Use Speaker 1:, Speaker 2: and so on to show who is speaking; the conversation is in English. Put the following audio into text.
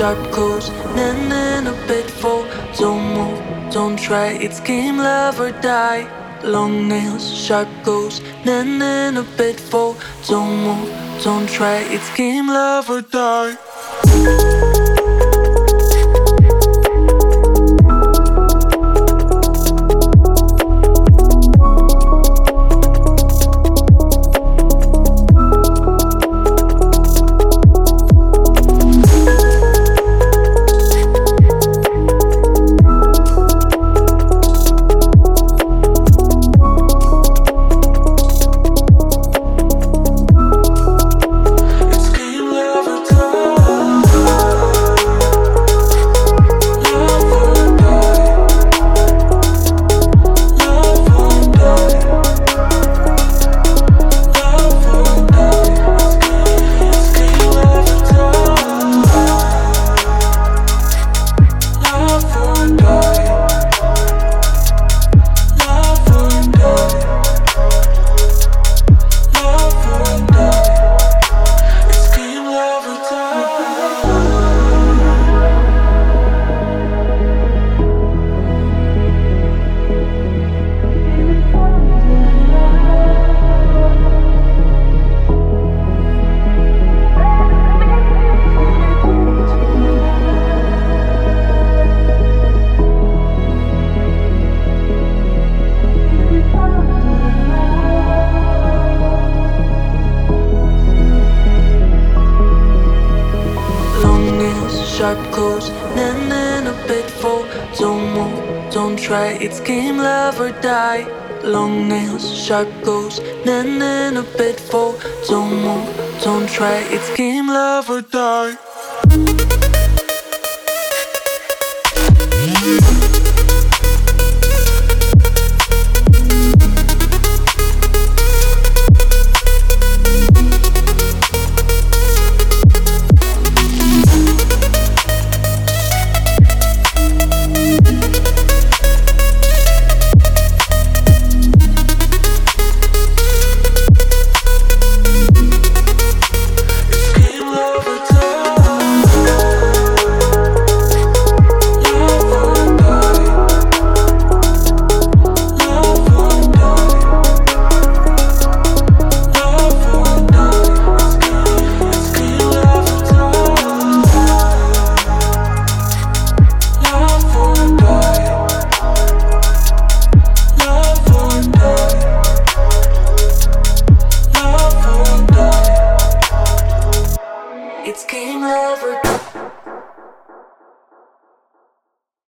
Speaker 1: sharp goes, then in a pitfall. Don't move, don't try, it's game, love or die. Long nails, sharp goes, then in a pitfall. Don't move, don't try, it's game, love or die. Sharp goes, then in a pitfall. Don't move, don't try, it's game, love or die. Long nails, sharp goes, then in a pitfall. Don't move, don't try, it's game, love or die.